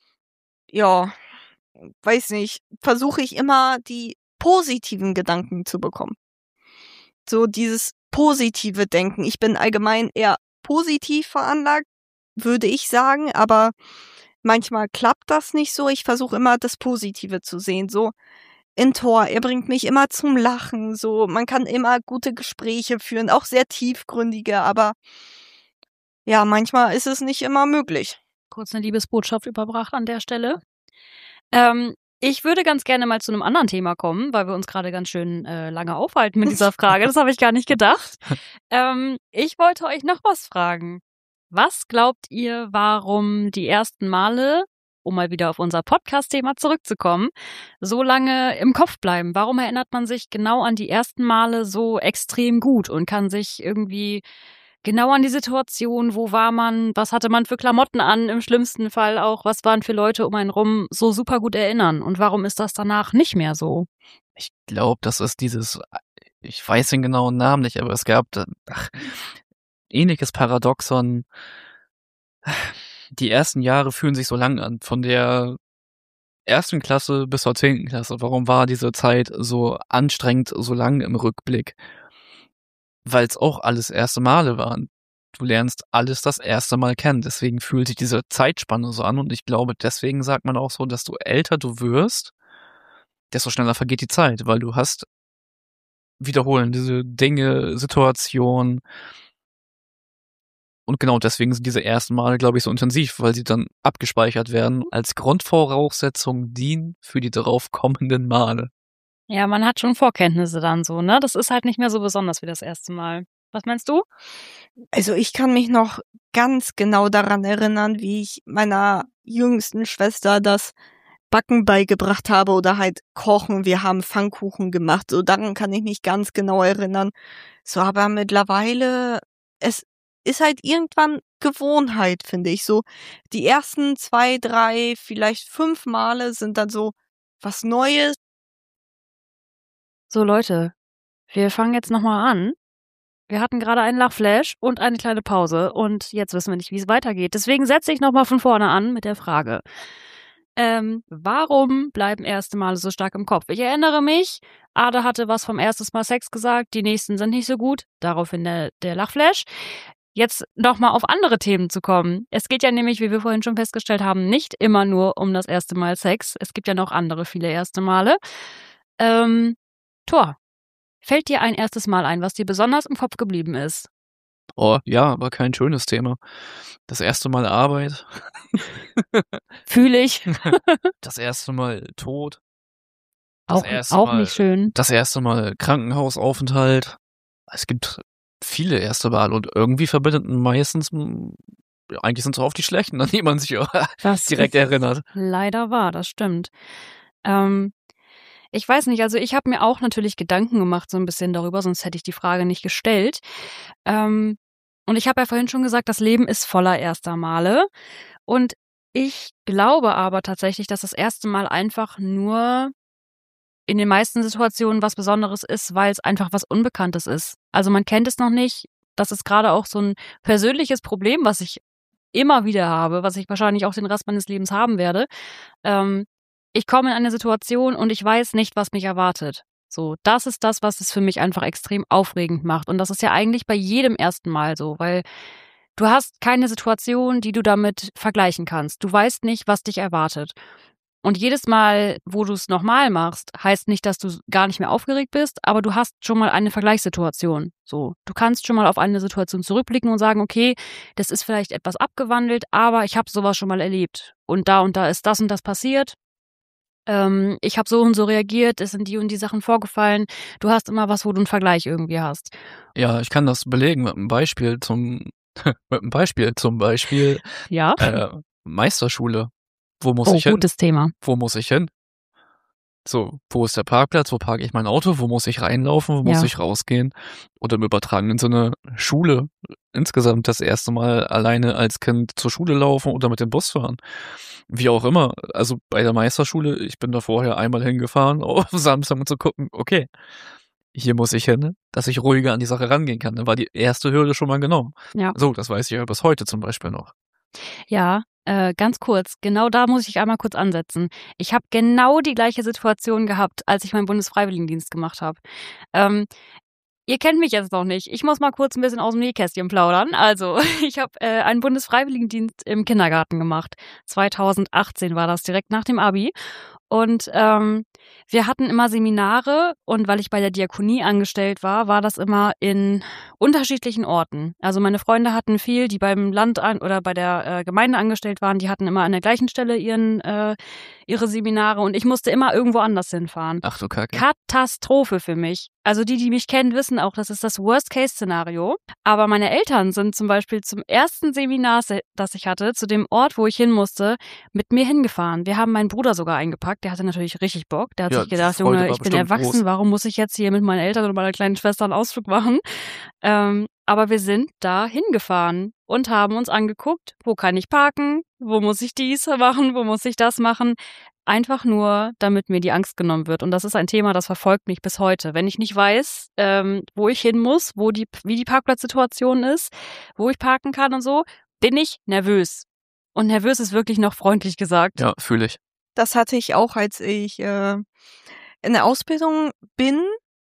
ja, weiß nicht, versuche ich immer die positiven Gedanken zu bekommen. So dieses positive Denken. Ich bin allgemein eher positiv veranlagt, würde ich sagen, aber manchmal klappt das nicht so. Ich versuche immer das Positive zu sehen. So in Thor, er bringt mich immer zum Lachen. So, man kann immer gute Gespräche führen, auch sehr tiefgründige, aber ja, manchmal ist es nicht immer möglich. Kurz eine Liebesbotschaft überbracht an der Stelle. Ähm, ich würde ganz gerne mal zu einem anderen Thema kommen, weil wir uns gerade ganz schön äh, lange aufhalten mit dieser Frage. Das habe ich gar nicht gedacht. Ähm, ich wollte euch noch was fragen. Was glaubt ihr, warum die ersten Male, um mal wieder auf unser Podcast-Thema zurückzukommen, so lange im Kopf bleiben? Warum erinnert man sich genau an die ersten Male so extrem gut und kann sich irgendwie genau an die Situation, wo war man, was hatte man für Klamotten an, im schlimmsten Fall auch, was waren für Leute um einen rum, so super gut erinnern? Und warum ist das danach nicht mehr so? Ich glaube, das ist dieses, ich weiß den genauen Namen nicht, aber es gab ach, ähnliches Paradoxon. Die ersten Jahre fühlen sich so lang an, von der ersten Klasse bis zur zehnten Klasse. Warum war diese Zeit so anstrengend, so lang im Rückblick? Weil es auch alles erste Male waren. Du lernst alles das erste Mal kennen. Deswegen fühlt sich diese Zeitspanne so an. Und ich glaube, deswegen sagt man auch so, dass du älter du wirst, desto schneller vergeht die Zeit. Weil du hast wiederholen diese Dinge, Situationen. Und genau deswegen sind diese ersten Male, glaube ich, so intensiv, weil sie dann abgespeichert werden, als Grundvoraussetzung dienen für die darauf kommenden Male. Ja, man hat schon Vorkenntnisse dann so, ne? Das ist halt nicht mehr so besonders wie das erste Mal. Was meinst du? Also ich kann mich noch ganz genau daran erinnern, wie ich meiner jüngsten Schwester das Backen beigebracht habe oder halt Kochen. Wir haben Pfannkuchen gemacht. So daran kann ich mich ganz genau erinnern. So, aber mittlerweile, es ist halt irgendwann Gewohnheit, finde ich. So die ersten zwei, drei, vielleicht fünf Male sind dann so was Neues. So Leute, wir fangen jetzt nochmal an. Wir hatten gerade einen Lachflash und eine kleine Pause und jetzt wissen wir nicht, wie es weitergeht. Deswegen setze ich nochmal von vorne an mit der Frage. Ähm, warum bleiben erste Male so stark im Kopf? Ich erinnere mich, Ada hatte was vom ersten Mal Sex gesagt, die nächsten sind nicht so gut, daraufhin der, der Lachflash. Jetzt nochmal auf andere Themen zu kommen. Es geht ja nämlich, wie wir vorhin schon festgestellt haben, nicht immer nur um das erste Mal Sex. Es gibt ja noch andere viele erste Male. Ähm, Thor, fällt dir ein erstes Mal ein, was dir besonders im Kopf geblieben ist? Oh, ja, aber kein schönes Thema. Das erste Mal Arbeit. Fühle ich. Das erste Mal Tod. Auch, auch Mal, nicht schön. Das erste Mal Krankenhausaufenthalt. Es gibt viele erste Male und irgendwie verbindet meistens, eigentlich sind es auch die schlechten, an die man sich das direkt erinnert. Leider wahr, das stimmt. Ähm, ich weiß nicht, also ich habe mir auch natürlich Gedanken gemacht so ein bisschen darüber, sonst hätte ich die Frage nicht gestellt. Ähm, und ich habe ja vorhin schon gesagt, das Leben ist voller erster Male. Und ich glaube aber tatsächlich, dass das erste Mal einfach nur in den meisten Situationen was Besonderes ist, weil es einfach was Unbekanntes ist. Also man kennt es noch nicht. Das ist gerade auch so ein persönliches Problem, was ich immer wieder habe, was ich wahrscheinlich auch den Rest meines Lebens haben werde. Ähm, ich komme in eine Situation und ich weiß nicht, was mich erwartet. So, das ist das, was es für mich einfach extrem aufregend macht. Und das ist ja eigentlich bei jedem ersten Mal so, weil du hast keine Situation, die du damit vergleichen kannst. Du weißt nicht, was dich erwartet. Und jedes Mal, wo du es nochmal machst, heißt nicht, dass du gar nicht mehr aufgeregt bist, aber du hast schon mal eine Vergleichssituation. So, du kannst schon mal auf eine Situation zurückblicken und sagen, okay, das ist vielleicht etwas abgewandelt, aber ich habe sowas schon mal erlebt. Und da und da ist das und das passiert. Ähm, ich habe so und so reagiert, es sind die und die Sachen vorgefallen. Du hast immer was, wo du einen Vergleich irgendwie hast. Ja, ich kann das belegen mit einem Beispiel zum mit einem Beispiel zum Beispiel Ja. äh, Meisterschule. Wo muss Oh, ich hin? gutes Thema. Wo muss ich hin? So, wo ist der Parkplatz? Wo parke ich mein Auto? Wo muss ich reinlaufen? Wo muss Ja. ich rausgehen? Oder im übertragenen Sinne Schule. Insgesamt das erste Mal alleine als Kind zur Schule laufen oder mit dem Bus fahren. Wie auch immer. Also bei der Meisterschule, ich bin da vorher einmal hingefahren, auf Samstag, um zu gucken, okay, hier muss ich hin, dass ich ruhiger an die Sache rangehen kann. Dann war die erste Hürde schon mal genommen. Ja. So, das weiß ich ja bis heute zum Beispiel noch. Ja, äh, ganz kurz, genau da muss ich einmal kurz ansetzen. Ich habe genau die gleiche Situation gehabt, als ich meinen Bundesfreiwilligendienst gemacht habe. Ähm, ihr kennt mich jetzt noch nicht. Ich muss mal kurz ein bisschen aus dem Nähkästchen plaudern. Also, ich habe äh, einen Bundesfreiwilligendienst im Kindergarten gemacht. zweitausendachtzehn war das, direkt nach dem Abi. Und ähm, wir hatten immer Seminare und weil ich bei der Diakonie angestellt war, war das immer in unterschiedlichen Orten. Also meine Freunde hatten viel, die beim Land an, oder bei der äh, Gemeinde angestellt waren, die hatten immer an der gleichen Stelle ihren äh, ihre Seminare und ich musste immer irgendwo anders hinfahren. Ach du Kacke. Katastrophe für mich. Also die, die mich kennen, wissen auch, das ist das Worst-Case-Szenario. Aber meine Eltern sind zum Beispiel zum ersten Seminar, das ich hatte, zu dem Ort, wo ich hin musste, mit mir hingefahren. Wir haben meinen Bruder sogar eingepackt. Der hatte natürlich richtig Bock. Der hat Ja, sich gedacht, die Freude Junge, war ich bin bestimmt erwachsen, groß. warum muss ich jetzt hier mit meinen Eltern oder meiner kleinen Schwester einen Ausflug machen? Ähm, aber wir sind da hingefahren und haben uns angeguckt, wo kann ich parken, wo muss ich dies machen, wo muss ich das machen. Einfach nur, damit mir die Angst genommen wird. Und das ist ein Thema, das verfolgt mich bis heute. Wenn ich nicht weiß, ähm, wo ich hin muss, wo die, wie die Parkplatzsituation ist, wo ich parken kann und so, bin ich nervös. Und nervös ist wirklich noch freundlich gesagt. Ja, fühle ich. Das hatte ich auch, als ich äh, in der Ausbildung bin.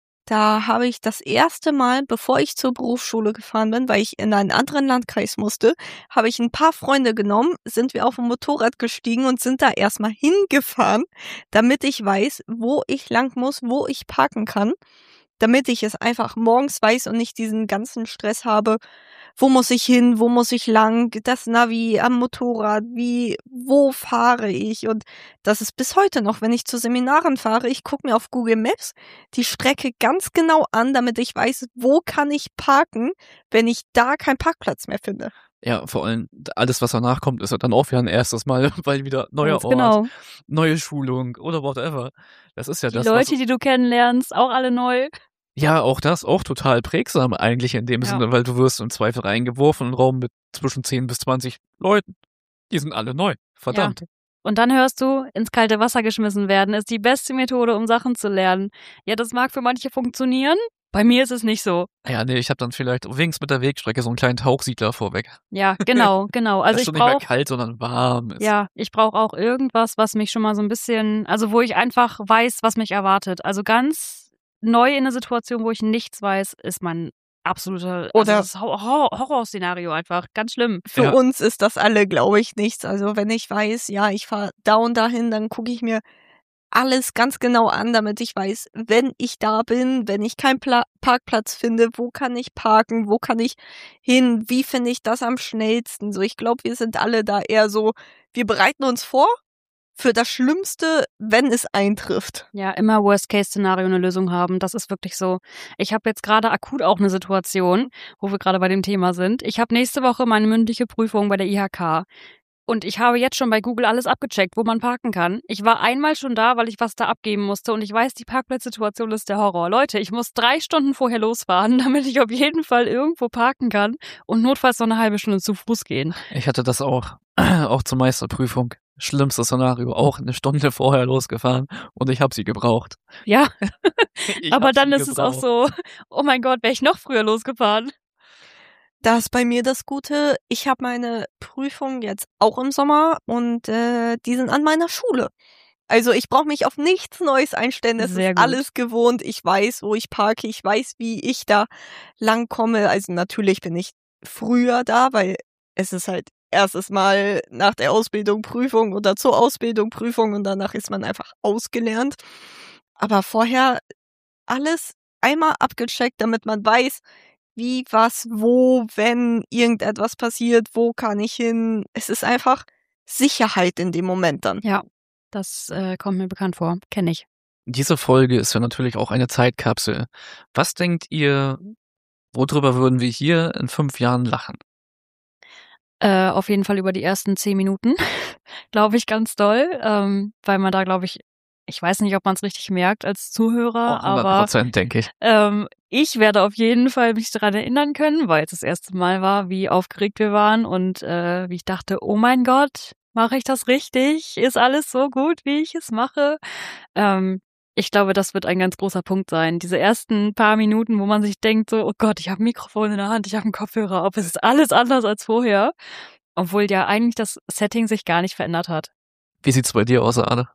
Da habe ich das erste Mal, bevor ich zur Berufsschule gefahren bin, weil ich in einen anderen Landkreis musste, habe ich ein paar Freunde genommen, sind wir auf ein Motorrad gestiegen und sind da erstmal hingefahren, damit ich weiß, wo ich lang muss, wo ich parken kann, damit ich es einfach morgens weiß und nicht diesen ganzen Stress habe. Wo muss ich hin? Wo muss ich lang? Das Navi am Motorrad. Wie, wo fahre ich? Und das ist bis heute noch, wenn ich zu Seminaren fahre. Ich gucke mir auf Google Maps die Strecke ganz genau an, damit ich weiß, wo kann ich parken, wenn ich da keinen Parkplatz mehr finde. Ja, vor allem alles, was danach kommt, ist dann auch wieder ein erstes Mal, weil wieder neuer Ganz Ort, genau. neue Schulung oder whatever. Das ist ja Die das, Leute, was, die du kennenlernst, auch alle neu. ja, auch das, auch total prägsam eigentlich in dem Ja. Sinne, weil du wirst im Zweifel reingeworfen in einen Raum mit zwischen zehn bis zwanzig Leuten. Die sind alle neu. Verdammt. Ja. Und dann hörst du, ins kalte Wasser geschmissen werden ist die beste Methode, um Sachen zu lernen. Ja, das mag für manche funktionieren. Bei mir ist es nicht so. Ja, nee, ich habe dann vielleicht wenigstens mit der Wegstrecke so einen kleinen Tauchsiedler vorweg. Ja, genau, genau. Also das ich schon nicht mehr brauche kalt, sondern warm ist. ja, ich brauche auch irgendwas, was mich schon mal so ein bisschen, also wo ich einfach weiß, was mich erwartet. Also ganz neu in einer Situation, wo ich nichts weiß, ist mein absoluter, Oder- also das Hor- Horrorszenario einfach. Ganz schlimm. Für Ja. uns ist das alle, glaube ich, nichts. Also wenn ich weiß, ja, ich fahre da und dahin, dann gucke ich mir alles ganz genau an, damit ich weiß, wenn ich da bin, wenn ich keinen Pla- Parkplatz finde, wo kann ich parken, wo kann ich hin, wie finde ich das am schnellsten. So, ich glaube, wir sind alle da eher so, wir bereiten uns vor für das Schlimmste, wenn es eintrifft. Ja, immer Worst-Case-Szenario eine Lösung haben. Das ist wirklich so. Ich habe jetzt gerade akut auch eine Situation, wo wir gerade bei dem Thema sind. Ich habe nächste Woche meine mündliche Prüfung bei der I H K. Und ich habe jetzt schon bei Google alles abgecheckt, wo man parken kann. Ich war einmal schon da, weil ich was da abgeben musste. Und ich weiß, die Parkplatzsituation ist der Horror. Leute, ich muss drei Stunden vorher losfahren, damit ich auf jeden Fall irgendwo parken kann. Und notfalls noch eine halbe Stunde zu Fuß gehen. Ich hatte das auch, auch zur Meisterprüfung. Schlimmstes Szenario, auch eine Stunde vorher losgefahren und ich habe sie gebraucht. Ja, Ich aber hab dann sie ist es auch gebraucht. so, oh mein Gott, wäre ich noch früher losgefahren. Da ist bei mir das Gute, ich habe meine Prüfung jetzt auch im Sommer und äh, die sind an meiner Schule. Also ich brauche mich auf nichts Neues einstellen. Es Sehr ist gut. alles gewohnt. Ich weiß, wo ich parke. Ich weiß, wie ich da lang komme. Also natürlich bin ich früher da, weil es ist halt erstes Mal nach der Ausbildung Prüfung oder zur Ausbildung Prüfung und danach ist man einfach ausgelernt. Aber vorher alles einmal abgecheckt, damit man weiß, wie, was, wo, wenn irgendetwas passiert, wo kann ich hin. Es ist einfach Sicherheit in dem Moment dann. Ja, das äh, kommt mir bekannt vor. Kenne ich. Diese Folge ist ja natürlich auch eine Zeitkapsel. Was denkt ihr, worüber würden wir hier in fünf Jahren lachen? Äh, auf jeden Fall über die ersten zehn Minuten, glaube ich, ganz doll, ähm, weil man da, glaube ich, ich weiß nicht, ob man es richtig merkt als Zuhörer, Auch hundert aber Prozent, denke ich. ähm, ich werde auf jeden Fall mich daran erinnern können, weil es das erste Mal war, wie aufgeregt wir waren und äh, wie ich dachte, oh mein Gott, mache ich das richtig? Ist alles so gut, wie ich es mache? Ähm, ich glaube, das wird ein ganz großer Punkt sein. Diese ersten paar Minuten, wo man sich denkt, so, oh Gott, ich habe ein Mikrofon in der Hand, ich habe einen Kopfhörer auf, es ist alles anders als vorher. Obwohl ja eigentlich das Setting sich gar nicht verändert hat. Wie sieht's bei dir aus, Anne?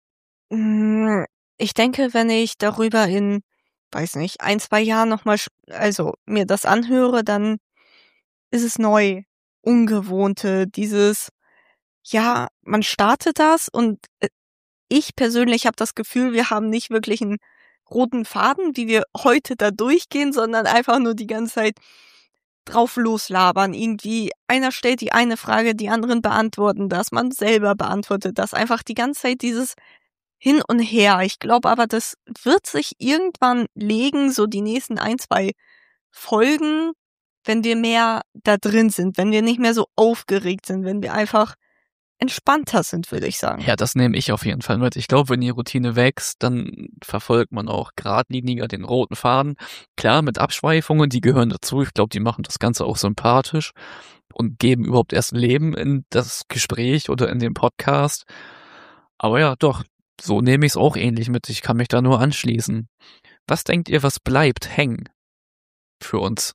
Mm, Ich denke, wenn ich darüber in, weiß nicht, ein, zwei Jahren nochmal, also mir das anhöre, dann ist es neu, ungewohnte, dieses, ja, man startet das und äh, ich persönlich habe das Gefühl, wir haben nicht wirklich einen roten Faden, wie wir heute da durchgehen, sondern einfach nur die ganze Zeit drauf loslabern. Irgendwie einer stellt die eine Frage, die anderen beantworten das, man selber beantwortet das. Einfach die ganze Zeit dieses Hin und Her. Ich glaube aber, das wird sich irgendwann legen, so die nächsten ein, zwei Folgen, wenn wir mehr da drin sind, wenn wir nicht mehr so aufgeregt sind, wenn wir einfach entspannter sind, würde ich sagen. Ja, das nehme ich auf jeden Fall mit. Ich glaube, wenn die Routine wächst, dann verfolgt man auch geradliniger den roten Faden. Klar, mit Abschweifungen, die gehören dazu. Ich glaube, die machen das Ganze auch sympathisch und geben überhaupt erst Leben in das Gespräch oder in den Podcast. Aber ja, doch, so nehme ich es auch ähnlich mit. Ich kann mich da nur anschließen. Was denkt ihr, was bleibt hängen für uns?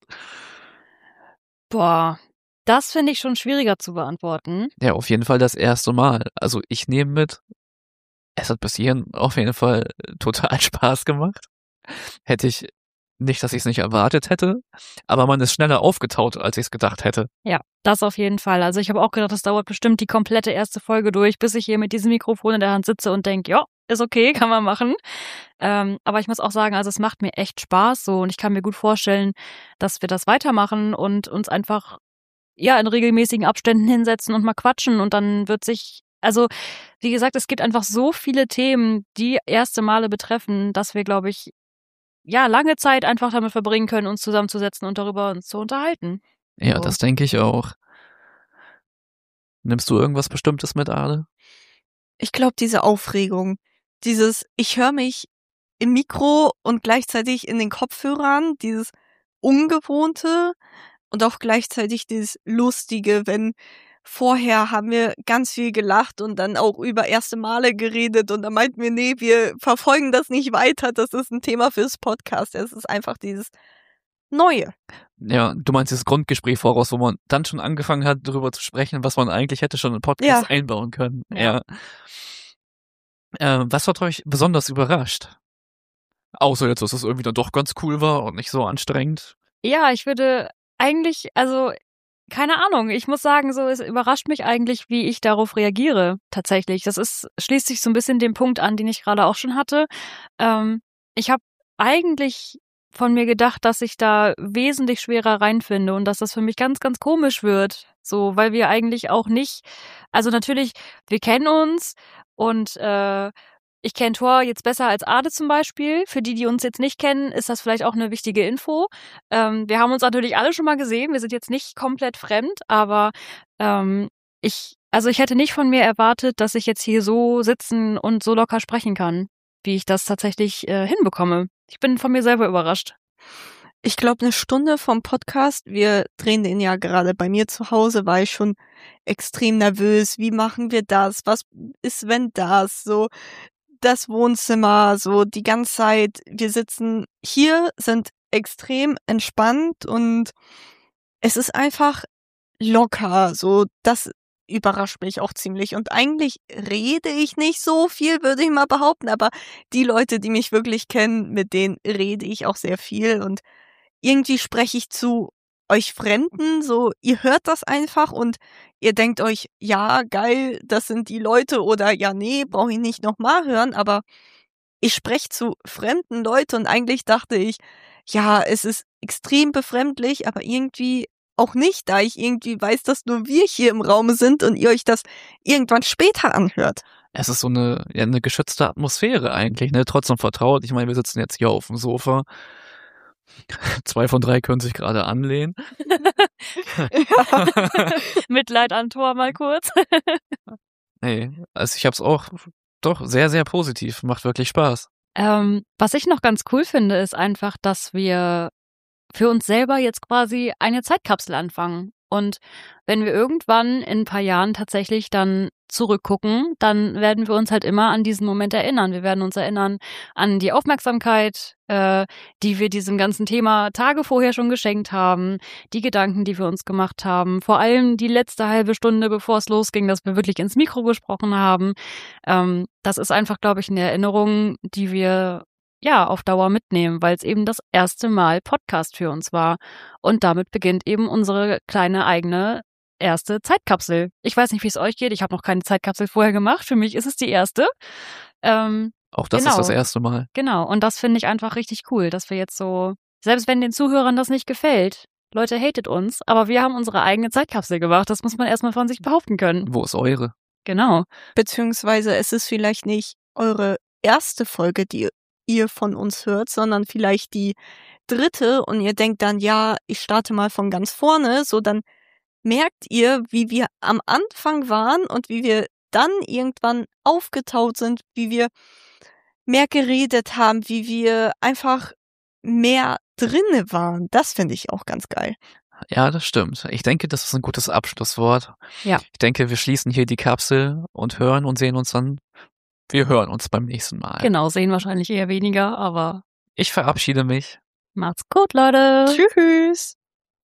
Boah, das finde ich schon schwieriger zu beantworten. Ja, auf jeden Fall das erste Mal. Also ich nehme mit, es hat bis hierhin auf jeden Fall total Spaß gemacht. Hätte ich nicht, dass ich es nicht erwartet hätte, aber man ist schneller aufgetaut, als ich es gedacht hätte. Ja, das auf jeden Fall. Also ich habe auch gedacht, das dauert bestimmt die komplette erste Folge durch, bis ich hier mit diesem Mikrofon in der Hand sitze und denke, ja, ist okay, kann man machen. Ähm, aber ich muss auch sagen, also es macht mir echt Spaß so und ich kann mir gut vorstellen, dass wir das weitermachen und uns einfach ja in regelmäßigen Abständen hinsetzen und mal quatschen und dann wird sich, also wie gesagt, es gibt einfach so viele Themen, die erste Male betreffen, dass wir, glaube ich, ja lange Zeit einfach damit verbringen können, uns zusammenzusetzen und darüber uns zu unterhalten. Ja, So. das denke ich auch. Nimmst du irgendwas Bestimmtes mit, Ale? Ich glaube, diese Aufregung, dieses, ich höre mich im Mikro und gleichzeitig in den Kopfhörern, dieses Ungewohnte und auch gleichzeitig dieses Lustige, wenn vorher haben wir ganz viel gelacht und dann auch über erste Male geredet und dann meinten wir, nee, wir verfolgen das nicht weiter, das ist ein Thema fürs Podcast. Es ist einfach dieses Neue. Ja, du meinst das Grundgespräch voraus, wo man dann schon angefangen hat, darüber zu sprechen, was man eigentlich hätte schon im Podcast Ja. einbauen können. Ja. Ja. Äh, was hat euch besonders überrascht? Außer jetzt, dass es irgendwie dann doch ganz cool war und nicht so anstrengend. Ja, ich würde eigentlich, also keine Ahnung, ich muss sagen, so es überrascht mich eigentlich, wie ich darauf reagiere. Tatsächlich, das ist schließt sich so ein bisschen dem Punkt an, den ich gerade auch schon hatte. Ähm, ich habe eigentlich von mir gedacht, dass ich da wesentlich schwerer reinfinde und dass das für mich ganz, ganz komisch wird. So, weil wir eigentlich auch nicht, also natürlich, wir kennen uns und äh, ich kenne Thor jetzt besser als Ade zum Beispiel. Für die, die uns jetzt nicht kennen, ist das vielleicht auch eine wichtige Info. Ähm, wir haben uns natürlich alle schon mal gesehen. Wir sind jetzt nicht komplett fremd, aber ähm, ich, also ich hätte nicht von mir erwartet, dass ich jetzt hier so sitzen und so locker sprechen kann, wie ich das tatsächlich äh, hinbekomme. Ich bin von mir selber überrascht. Ich glaube, eine Stunde vom Podcast, wir drehen den ja gerade bei mir zu Hause, war ich schon extrem nervös. Wie machen wir das? Was ist, wenn das? So, das Wohnzimmer, so die ganze Zeit. Wir sitzen hier, sind extrem entspannt und es ist einfach locker. So, das überrascht mich auch ziemlich. Und eigentlich rede ich nicht so viel, würde ich mal behaupten, aber die Leute, die mich wirklich kennen, mit denen rede ich auch sehr viel und irgendwie spreche ich zu euch Fremden, so ihr hört das einfach und ihr denkt euch, ja, geil, das sind die Leute oder ja, nee, brauche ich nicht nochmal hören, aber ich spreche zu fremden Leuten und eigentlich dachte ich, ja, es ist extrem befremdlich, aber irgendwie auch nicht, da ich irgendwie weiß, dass nur wir hier im Raum sind und ihr euch das irgendwann später anhört. Es ist so eine, ja, eine geschützte Atmosphäre eigentlich, ne? Trotzdem vertraut. Ich meine, wir sitzen jetzt hier auf dem Sofa. Zwei von drei können sich gerade anlehnen. Mitleid an Thor mal kurz. Nee, also ich hab's auch doch sehr, sehr positiv. Macht wirklich Spaß. Ähm, was ich noch ganz cool finde, ist einfach, dass wir für uns selber jetzt quasi eine Zeitkapsel anfangen. Und wenn wir irgendwann in ein paar Jahren tatsächlich dann zurückgucken, dann werden wir uns halt immer an diesen Moment erinnern. Wir werden uns erinnern an die Aufmerksamkeit, äh, die wir diesem ganzen Thema Tage vorher schon geschenkt haben, die Gedanken, die wir uns gemacht haben, vor allem die letzte halbe Stunde, bevor es losging, dass wir wirklich ins Mikro gesprochen haben. Ähm, das ist einfach, glaube ich, eine Erinnerung, die wir ja auf Dauer mitnehmen, weil es eben das erste Mal Podcast für uns war. Und damit beginnt eben unsere kleine eigene erste Zeitkapsel. Ich weiß nicht, wie es euch geht. Ich habe noch keine Zeitkapsel vorher gemacht. Für mich ist es die erste. Ähm, Auch das genau. ist das erste Mal. Genau. Und das finde ich einfach richtig cool, dass wir jetzt so, selbst wenn den Zuhörern das nicht gefällt, Leute, hatet uns, aber wir haben unsere eigene Zeitkapsel gemacht. Das muss man erstmal von sich behaupten können. Wo ist eure? Genau. Beziehungsweise es ist vielleicht nicht eure erste Folge, die ihr von uns hört, sondern vielleicht die dritte und ihr denkt dann, ja, ich starte mal von ganz vorne, so dann merkt ihr, wie wir am Anfang waren und wie wir dann irgendwann aufgetaut sind, wie wir mehr geredet haben, wie wir einfach mehr drinne waren. Das finde ich auch ganz geil. Ja, das stimmt. Ich denke, das ist ein gutes Abschlusswort. Ja. Ich denke, wir schließen hier die Kapsel und hören und sehen uns dann. Wir hören uns beim nächsten Mal. Genau, sehen wahrscheinlich eher weniger, aber Ich verabschiede mich. macht's gut, Leute. Tschüss.